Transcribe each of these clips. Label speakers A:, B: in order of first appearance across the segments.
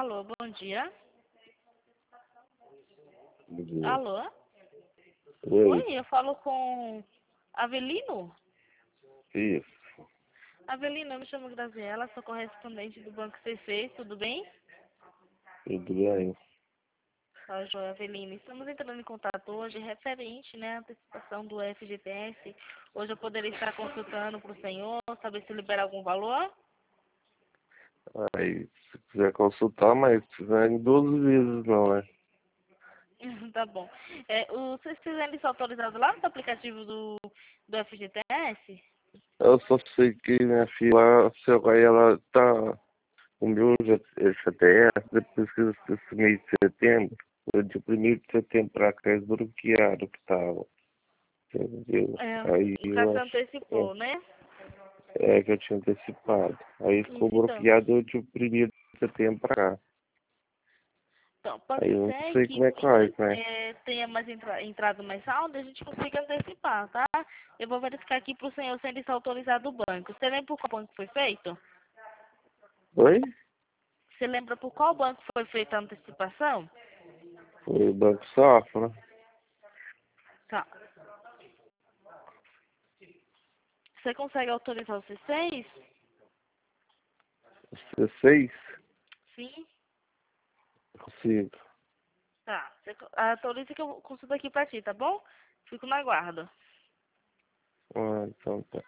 A: Alô, bom dia.
B: Bom dia.
A: Alô?
B: Oi,
A: Oi, eu falo com Avelino?
B: isso.
A: Avelino, eu me chamo Graziela, sou correspondente do Banco CC, tudo bem?
B: Tudo bem?
A: Tá, joia, Avelino. Estamos entrando em contato hoje referente, né, à antecipação do FGTS. Hoje eu poderia estar consultando para o senhor, saber se libera algum valor?
B: Aí, se quiser consultar, mas vem 12 vezes, não é?
A: Tá bom. Vocês fizeram isso autorizado lá no aplicativo do FGTS?
B: Eu só sei que minha filha, lá, seu pai, ela tá. O meu GTS, depois que esse mês de setembro, foi de 1º de setembro pra cá, eles bloquearam que tava. Entendeu? Aí
A: No caso,
B: eu
A: você
B: acho
A: antecipou, né?
B: que eu tinha antecipado. Aí ficou
A: Isso, então.
B: bloqueado de 1º de setembro pra cá.
A: Então, pode
B: Aí eu não
A: ser
B: sei
A: que
B: como é que faz, né?
A: tenha mais entrado mais saldo e a gente consiga antecipar, tá? Eu vou verificar aqui para o senhor se ele está autorizado do banco. Você lembra por qual banco foi feito?
B: Oi?
A: Você lembra por qual banco foi feita a antecipação?
B: Foi o Banco Safra.
A: Tá. Você consegue autorizar o C6?
B: C6?
A: Sim.
B: Consigo.
A: Tá. Autoriza que eu consulto aqui para ti, tá bom? Fico na guarda.
B: Ah, então tá.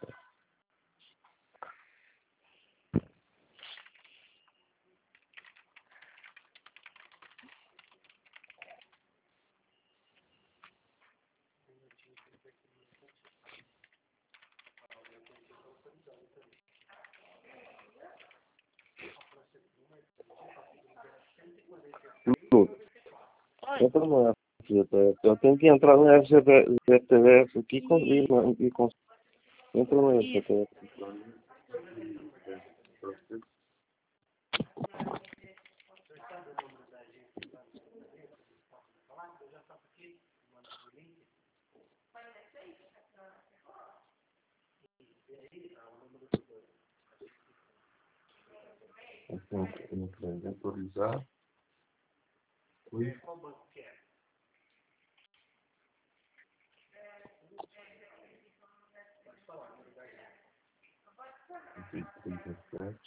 B: Tudo.
A: Oi.
B: Entra no FGTS. Eu tenho que entrar no FGTS aqui entra no
A: Isso.
B: FGTS. Então, autorizar. Oi. 37.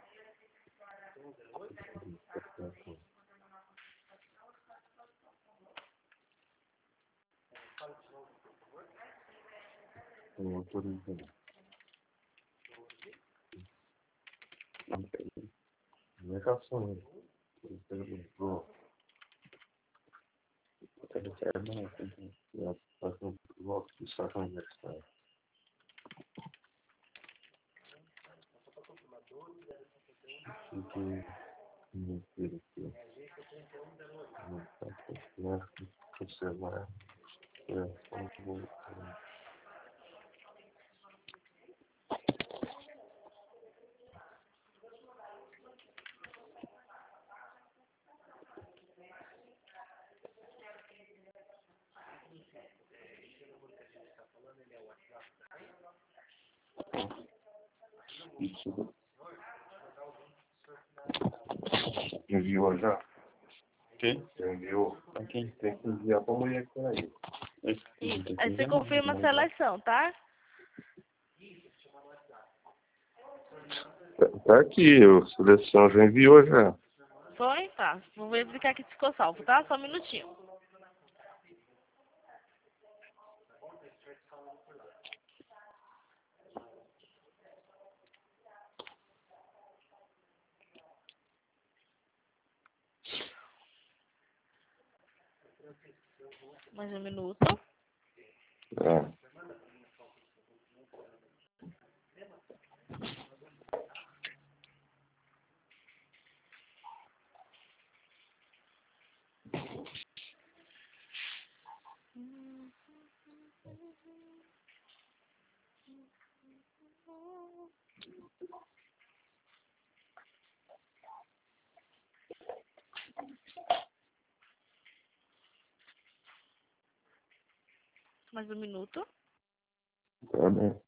B: Autorizar. Comunicação. Pronto. Passando por volta de Sacão Universitário. Fiquei no filho aqui. Não tá certo. Observar. Isso. Enviou já? Quem? Enviou. A quem? Tem que enviar pra mulher que tá aí.
A: Isso. Aí você confirma a seleção, tá?
B: Tá aqui, a seleção já enviou já.
A: Foi? Tá. Vou verificar que ficou salvo, tá? Só um minutinho. Mais um minuto.
B: Ah.
A: Mais um minuto.
B: Tá bem.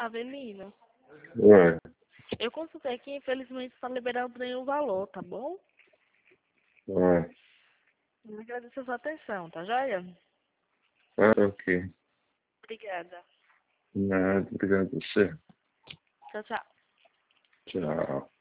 A: Avelino,
B: Ué.
A: eu consultei aqui, infelizmente está liberando nenhum valor, tá bom?
B: Ué.
A: Eu agradeço a sua atenção, tá joia?
B: Ah, ok.
A: Obrigada.
B: Nada, obrigado a você.
A: Tchau, tchau.
B: Tchau.